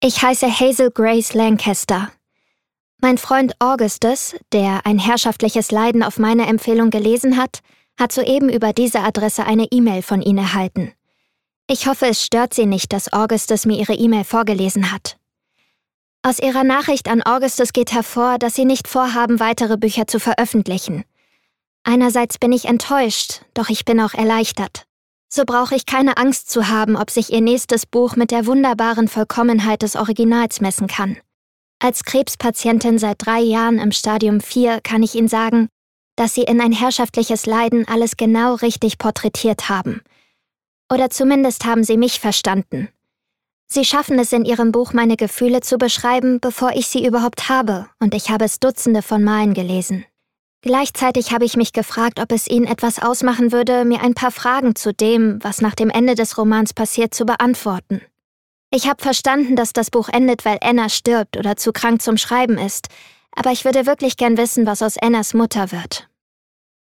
Ich heiße Hazel Grace Lancaster. Mein Freund Augustus, der ein herrschaftliches Leiden auf meine Empfehlung gelesen hat soeben über diese Adresse eine E-Mail von Ihnen erhalten. Ich hoffe, es stört Sie nicht, dass Augustus mir Ihre E-Mail vorgelesen hat. Aus Ihrer Nachricht an Augustus geht hervor, dass Sie nicht vorhaben, weitere Bücher zu veröffentlichen. Einerseits bin ich enttäuscht, doch ich bin auch erleichtert. So brauche ich keine Angst zu haben, ob sich Ihr nächstes Buch mit der wunderbaren Vollkommenheit des Originals messen kann. Als Krebspatientin seit 3 Jahren im Stadium 4 kann ich Ihnen sagen, dass Sie in ein herrschaftliches Leiden alles genau richtig porträtiert haben. Oder zumindest haben Sie mich verstanden. Sie schaffen es in Ihrem Buch, meine Gefühle zu beschreiben, bevor ich sie überhaupt habe, und ich habe es Dutzende von Malen gelesen. Gleichzeitig habe ich mich gefragt, ob es Ihnen etwas ausmachen würde, mir ein paar Fragen zu dem, was nach dem Ende des Romans passiert, zu beantworten. Ich habe verstanden, dass das Buch endet, weil Anna stirbt oder zu krank zum Schreiben ist, aber ich würde wirklich gern wissen, was aus Annas Mutter wird.